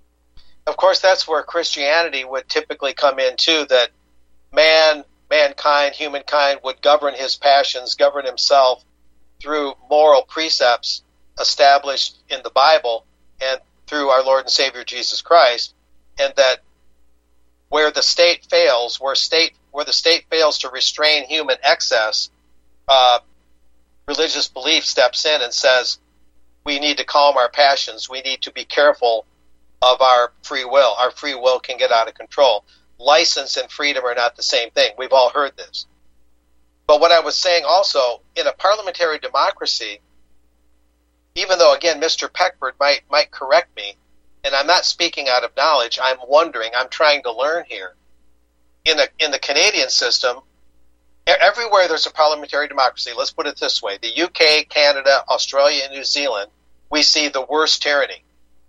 A: Of course, that's where Christianity would typically come in, too, that man, mankind, humankind would govern his passions, govern himself, through moral precepts established in the Bible and through our Lord and Savior Jesus Christ, and that where the state fails, where state where the state fails to restrain human excess, uh, religious belief steps in and says, we need to calm our passions, we need to be careful of our free will. Our free will can get out of control. License and freedom are not the same thing. We've all heard this. But what I was saying also, in a parliamentary democracy, even though, again, Mister Peckford might might correct me, and I'm not speaking out of knowledge, I'm wondering, I'm trying to learn here. In a, in the Canadian system, everywhere there's a parliamentary democracy, let's put it this way, the U K, Canada, Australia, and New Zealand, we see the worst tyranny.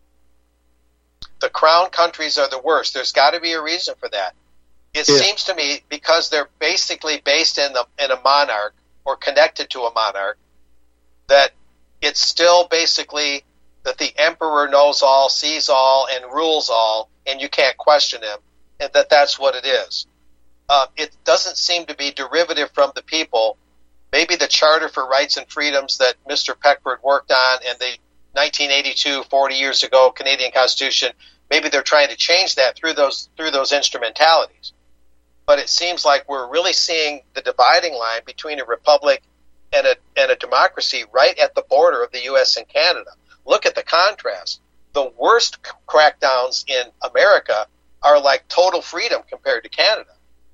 A: The crown countries are the worst. There's got to be a reason for that. It yeah. seems to me because they're basically based in, the, in a monarch or connected to a monarch, that it's still basically that the emperor knows all, sees all, and rules all, and you can't question him, and that that's what it is. Uh, it doesn't seem to be derivative from the people. Maybe the Charter for Rights and Freedoms that Mister Peckford worked on and the nineteen eighty-two, forty years ago, Canadian Constitution, maybe they're trying to change that through those through those instrumentalities. But it seems like we're really seeing the dividing line between a republic and a and a democracy right at the border of the U S and Canada. Look at the contrast. The worst crackdowns in America are like total freedom compared to Canada,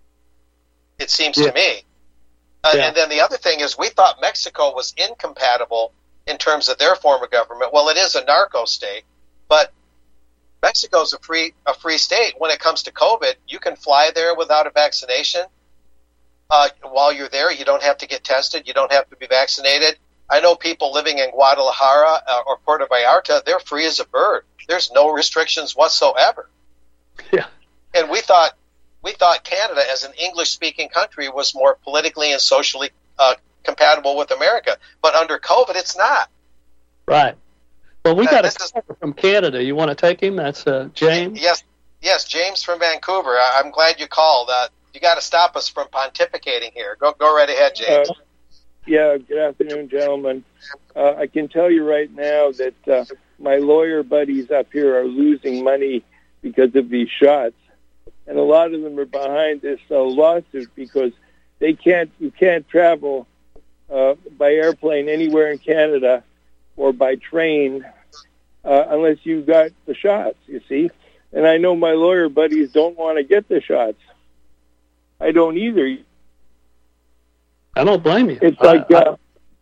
A: it seems yeah. to me. Uh, yeah. And then the other thing is we thought Mexico was incompatible in terms of their form of government. Well, it is a narco state, but Mexico's a free a free state. When it comes to COVID, you can fly there without a vaccination. Uh, while you're there, you don't have to get tested. You don't have to be vaccinated. I know people living in Guadalajara uh, or Puerto Vallarta, they're free as a bird. There's no restrictions whatsoever.
B: Yeah.
A: And we thought we thought Canada, as an English-speaking country, was more politically and socially uh, compatible with America. But under COVID, it's not.
B: Right. Well, we uh, got a caller from Canada. You want to take him? That's uh, James?
A: Yes. Yes, James from Vancouver. I- I'm glad you called. Uh, you got to stop us from pontificating here. Go, go right ahead, James.
R: Uh, yeah. Good afternoon, gentlemen. Uh, I can tell you right now that uh, my lawyer buddies up here are losing money because of these shots, and a lot of them are behind this uh, lawsuit because they can't. You can't travel uh, by airplane anywhere in Canada or by train uh, unless you got the shots. You see, and I know my lawyer buddies don't want to get the shots. I don't either.
B: I don't blame you.
R: It's like, uh,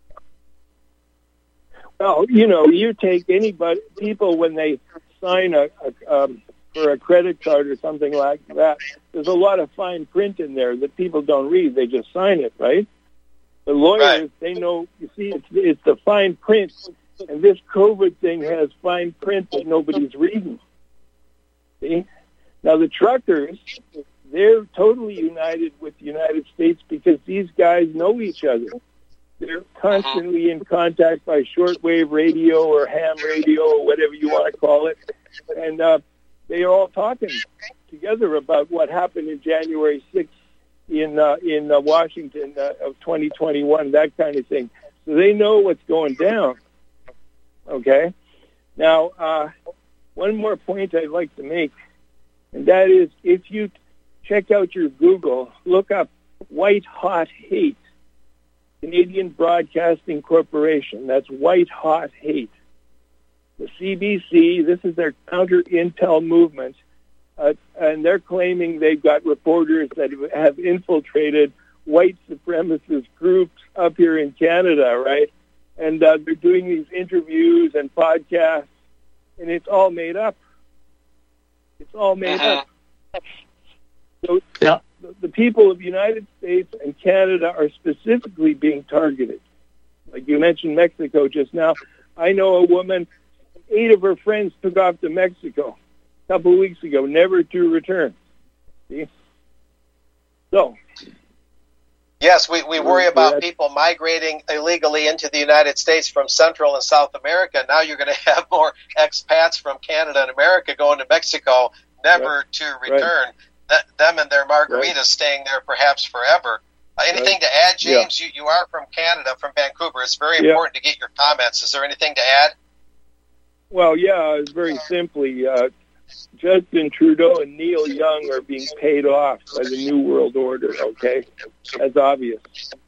R: well, you know, you take anybody, people when they sign a, a um, for a credit card or something like that, there's a lot of fine print in there that people don't read. They just sign it, right? The lawyers,
A: right.
R: they know, you see, it's, it's the fine print, and this COVID thing has fine print that nobody's reading. See? Now, the truckers, they're totally united with the United States because these guys know each other. They're constantly in contact by shortwave radio or ham radio or whatever you want to call it. And uh, they are all talking together about what happened in January sixth in uh, in uh, Washington uh, of twenty twenty-one, that kind of thing. So they know what's going down. Okay? Now, uh, one more point I'd like to make, and that is if you check out your Google, look up White Hot Hate, Canadian Broadcasting Corporation. That's White Hot Hate. The C B C, this is their counter-intel movement, uh, and they're claiming they've got reporters that have infiltrated white supremacist groups up here in Canada, right? And uh, they're doing these interviews and podcasts, and it's all made up. It's all made uh-huh. up. So
B: yeah.
R: the, the people of the United States and Canada are specifically being targeted. Like you mentioned Mexico just now. I know a woman, eight of her friends took off to Mexico a couple of weeks ago, never to return. See? So.
A: Yes, we, we worry about people migrating illegally into the United States from Central and South America. Now you're going to have more expats from Canada and America going to Mexico, never right. to return. Right. Th- them and their margaritas right. staying there perhaps forever. Uh, anything right. to add, James? Yeah. You, you are from Canada, from Vancouver. It's very yeah. important to get your comments. Is there anything to add?
R: Well, yeah, it's very simply, uh, Justin Trudeau and Neil Young are being paid off by the New World Order, okay? That's obvious.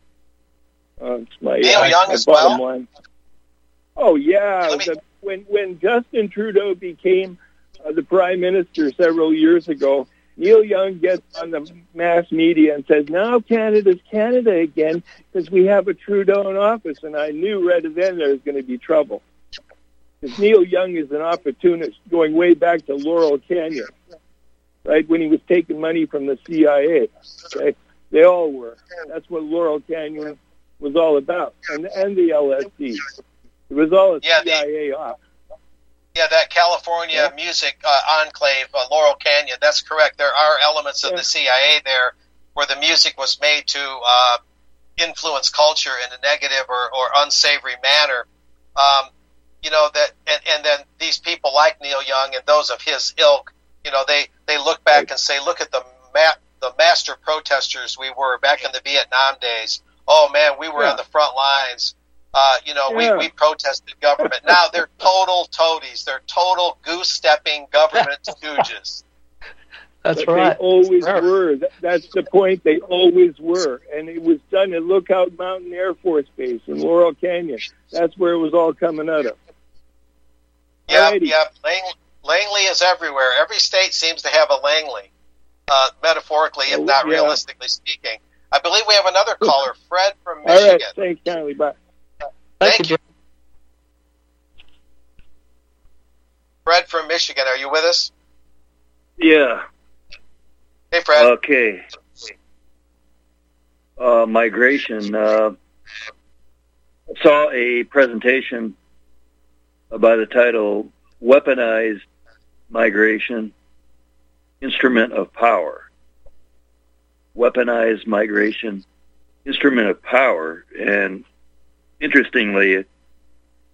R: Uh, it's my,
A: Neil
R: uh,
A: Young
R: my
A: as
R: bottom
A: well?
R: line. Oh, yeah.
A: Me...
R: The, when, when Justin Trudeau became uh, the Prime Minister several years ago, Neil Young gets on the mass media and says, now Canada's Canada again because we have a Trudeau in office. And I knew right then there was going to be trouble. Because Neil Young is an opportunist going way back to Laurel Canyon, right, when he was taking money from the C I A. Okay? They all were. That's what Laurel Canyon was all about, and, and the L S D. It was all a
A: yeah,
R: C I A off.
A: Yeah, that California yeah. music uh, enclave, uh, Laurel Canyon, that's correct. There are elements of yeah. the C I A there where the music was made to uh, influence culture in a negative or, or unsavory manner. Um, you know, that, and, and then these people like Neil Young and those of his ilk, you know, they, they look back right. and say, look at the ma- the master protesters we were back in the Vietnam days. Oh, man, we were yeah. on the front lines. Uh, you know, yeah. we, we protested government. Now they're total toadies. They're total goose-stepping government stooges.
B: That's
R: but
B: right.
R: They always sure. were. That's the point. They always were. And it was done at Lookout Mountain Air Force Base in Laurel Canyon. That's where it was all coming out of.
A: Yeah, yeah. Lang- Langley is everywhere. Every state seems to have a Langley, uh, metaphorically, if not yeah. realistically speaking. I believe we have another caller, Fred from Michigan.
R: All right, thanks, kindly. Bye.
A: Thank,
B: Thank
A: you. Fred from Michigan, are you with us?
S: Yeah.
A: Hey, Fred.
S: Okay. Uh, migration. Uh, saw a presentation by the title Weaponized Migration, Instrument of Power. Weaponized Migration, Instrument of Power. And interestingly,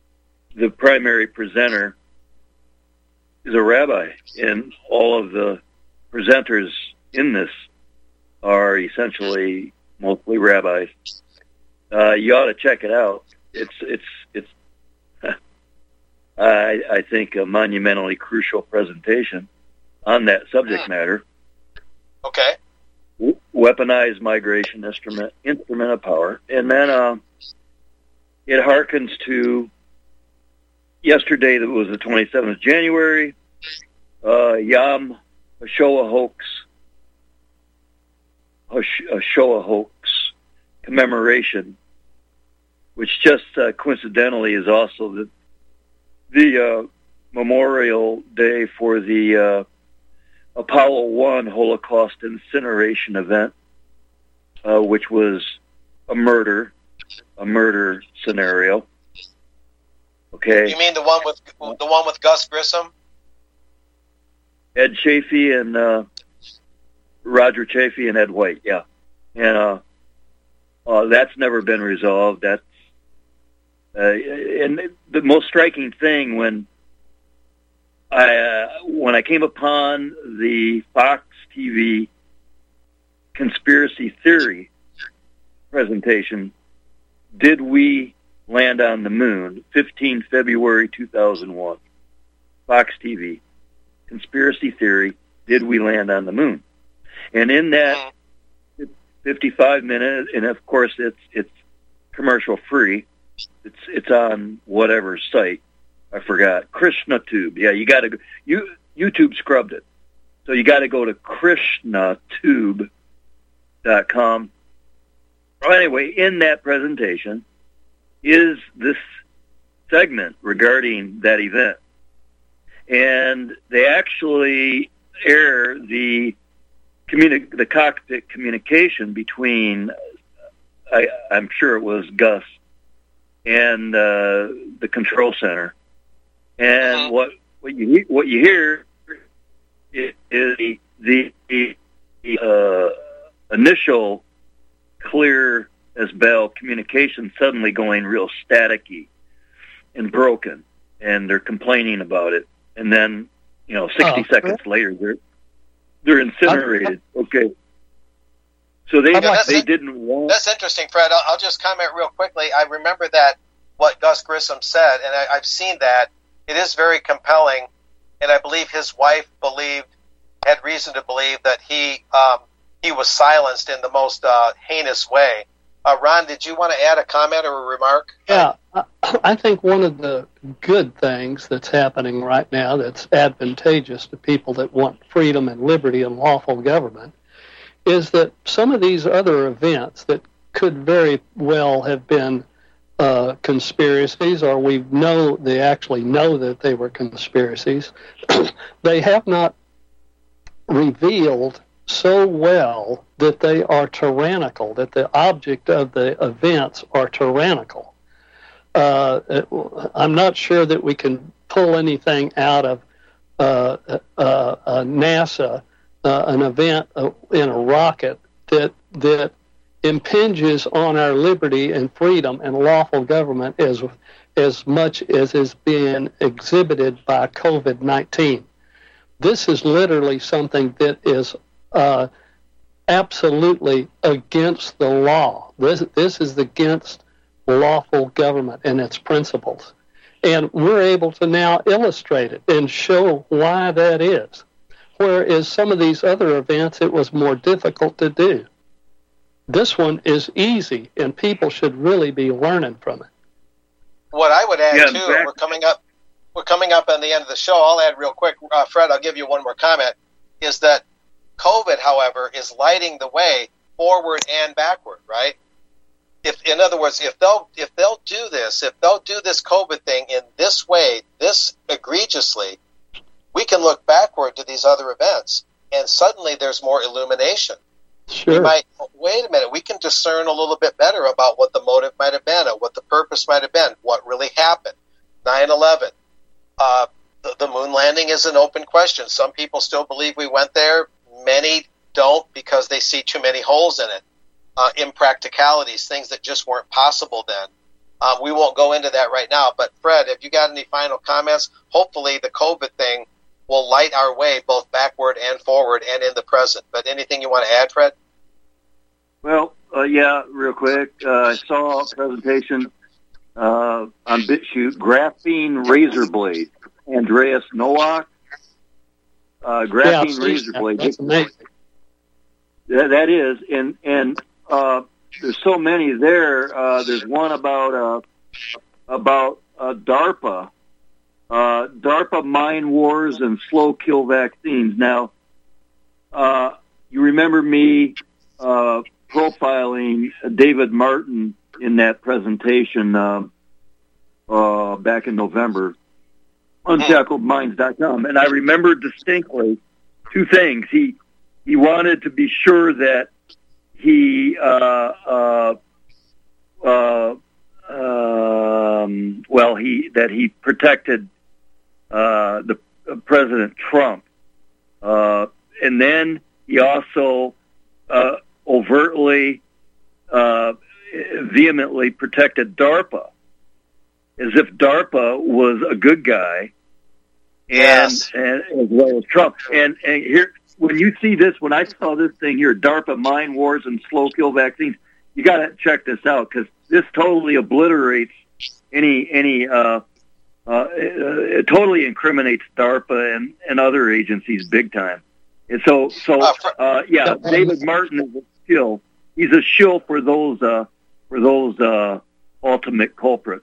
S: the primary presenter is a rabbi, and all of the presenters in this are essentially mostly rabbis. Uh, you ought to check it out. It's it's it's I I think a monumentally crucial presentation on that subject matter.
A: Okay.
S: Weaponized migration instrument instrument of power, and then uh, it harkens to yesterday. That was the twenty-seventh of January. Uh, Yom HaShoah hoax, HaShoah hoax commemoration, which just uh, coincidentally is also the the uh, Memorial Day for the uh, Apollo one Holocaust incineration event, uh, which was a murder, a murder scenario. Okay.
A: You mean the one with the one with Gus Grissom?
S: Ed Chafee and uh, Roger Chafee and Ed White, yeah, and uh, uh, that's never been resolved. That's uh, and the most striking thing when I uh, when I came upon the Fox T V conspiracy theory presentation, Did We Land on the Moon? fifteenth of February two thousand one, Fox T V. Conspiracy theory, did we land on the moon? And in that fifty-five minutes, and of course it's it's commercial free. It's it's on whatever site, I forgot. KrishnaTube. Yeah, you got to you YouTube scrubbed it, so you got to go to KrishnaTube dot com. Well, anyway, in that presentation is this segment regarding that event. And they actually air the communi- the cockpit communication between, I, I'm sure it was Gus, and uh, the control center. And what what you what you hear is the the, the uh, initial clear as bell communication suddenly going real staticky and broken, and they're complaining about it. And then, you know, sixty oh, seconds yeah. later, they're they're incinerated. I'm, okay, so they
A: yeah,
S: they didn't want.
A: That's interesting, Fred. I'll, I'll just comment real quickly. I remember that what Gus Grissom said, and I, I've seen that. It is very compelling, and I believe his wife believed had reason to believe that he um, he was silenced in the most uh, heinous way. Uh, Ron, did you want to add a comment or a remark?
B: Yeah, I think one of the good things that's happening right now that's advantageous to people that want freedom and liberty and lawful government is that some of these other events that could very well have been uh, conspiracies, or we know they actually know that they were conspiracies, they have not revealed so well that they are tyrannical, that the object of the events are tyrannical. Uh, I'm not sure that we can pull anything out of uh, uh, uh, NASA, uh, an event uh, in a rocket that that impinges on our liberty and freedom and lawful government as as much as is being exhibited by COVID nineteen. This is literally something that is Uh, absolutely against the law. This this is against lawful government and its principles. And we're able to now illustrate it and show why that is. Whereas some of these other events, it was more difficult to do. This one is easy, and people should really be learning from it.
A: What I would add,
S: yeah,
A: too, exactly. we're coming up we're coming up on the end of the show. I'll add real quick, uh, Fred, I'll give you one more comment, is that COVID, however, is lighting the way forward and backward, right? If, in other words, if they'll if they'll do this, if they'll do this COVID thing in this way, this egregiously, we can look backward to these other events, and suddenly there's more illumination.
B: Sure.
A: We might wait a minute. We can discern a little bit better about what the motive might have been, or what the purpose might have been, what really happened. nine eleven. Uh, the, the moon landing is an open question. Some people still believe we went there. Many don't because they see too many holes in it, uh, impracticalities, things that just weren't possible then. Uh, we won't go into that right now. But, Fred, have you got any final comments? Hopefully the COVID thing will light our way both backward and forward and in the present. But anything you want to add, Fred?
S: Well, uh, yeah, real quick. Uh, I saw a presentation uh, on BitChute, graphene razor blade. Andreas Nowak, uh, graphene
B: yeah,
S: razor blade.
B: That's amazing.
S: That, that is, and and uh, there's so many there. Uh, there's one about uh, about uh, DARPA, uh, DARPA mine wars and slow kill vaccines. Now, uh, you remember me uh, profiling David Martin in that presentation uh, uh, back in November. Unshackled Minds dot com, and I remember distinctly two things. He he wanted to be sure that he uh, uh, uh, um, well he that he protected uh, the uh, President Trump, uh, and then he also uh, overtly, uh, vehemently protected DARPA, as if DARPA was a good guy. And,
A: yes.
S: and as well as Trump. And, and here, when you see this, when I saw this thing here, DARPA mine wars and slow kill vaccines, you got to check this out because this totally obliterates any any. Uh, uh, it totally incriminates DARPA and, and other agencies big time. And so, so uh, yeah, David Martin is a shill. He's a shill for those uh, for those uh, ultimate culprits.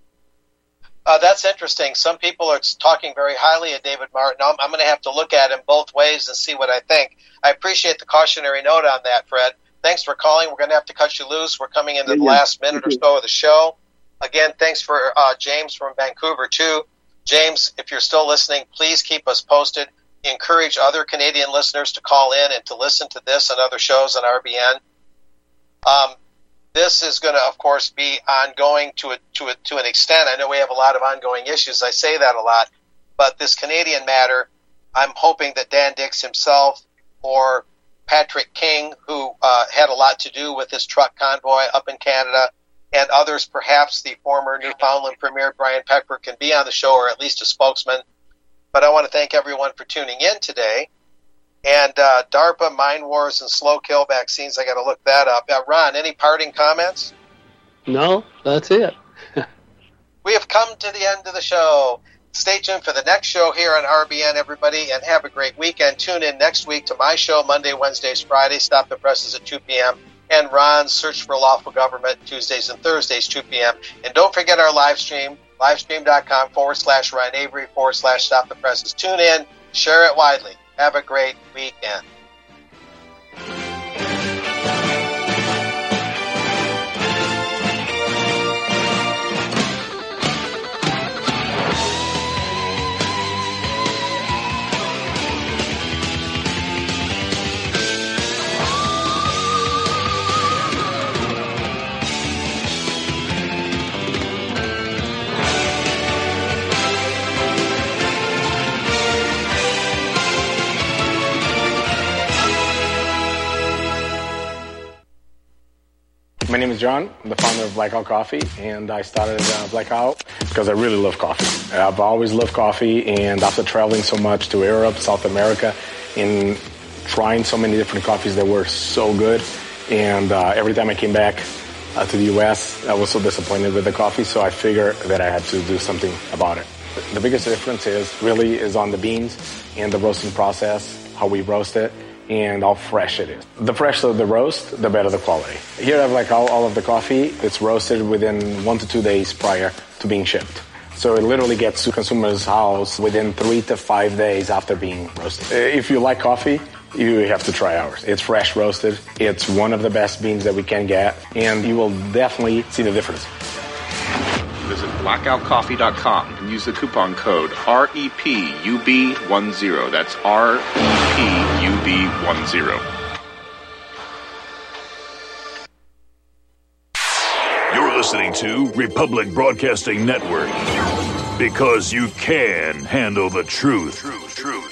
A: Uh, that's interesting. Some people are talking very highly of David Martin. I'm, I'm going to have to look at him both ways and see what I think. I appreciate the cautionary note on that, Fred. Thanks for calling. We're going to have to cut you loose. We're coming into the last minute or so of the show. Again, thanks for uh, James from Vancouver, too. James, if you're still listening, please keep us posted. Encourage other Canadian listeners to call in and to listen to this and other shows on R B N. Um, This is going to, of course, be ongoing to a, to a, to an extent. I know we have a lot of ongoing issues. I say that a lot. But this Canadian matter, I'm hoping that Dan Dix himself or Patrick King, who uh, had a lot to do with this truck convoy up in Canada, and others, perhaps the former Newfoundland Premier Brian Pecker, can be on the show, or at least a spokesman. But I want to thank everyone for tuning in today. And uh, DARPA, mine wars, and slow kill vaccines, I got to look that up. Uh, Ron, any parting comments?
B: No, that's it.
A: We have come to the end of the show. Stay tuned for the next show here on R B N, everybody, and have a great weekend. Tune in next week to my show, Monday, Wednesdays, Fridays. Stop the Presses at two p.m. And Ron's Search for Lawful Government, Tuesdays and Thursdays, two p.m. And don't forget our live stream, livestream.com forward slash Ryan Avery forward slash Stop the Presses. Tune in, share it widely. Have a great weekend.
T: My name is John. I'm the founder of Blackout Coffee, and I started uh, Blackout because I really love coffee. I've always loved coffee, and after traveling so much to Europe, South America, and trying so many different coffees that were so good, and uh, every time I came back uh, to the U S, I was so disappointed with the coffee, so I figured that I had to do something about it. The biggest difference is really is on the beans and the roasting process, how we roast it, and how fresh it is. The fresher the roast, the better the quality. Here I have like all, all of the coffee. It's roasted within one to two days prior to being shipped. So it literally gets to consumer's house within three to five days after being roasted. If you like coffee, you have to try ours. It's fresh roasted. It's one of the best beans that we can get, and you will definitely see the difference.
U: Visit blackout coffee dot com and use the coupon code R E P U B ten. That's R E P U B ten.
V: You're listening to Republic Broadcasting Network, because you can handle the truth. Truth, truth.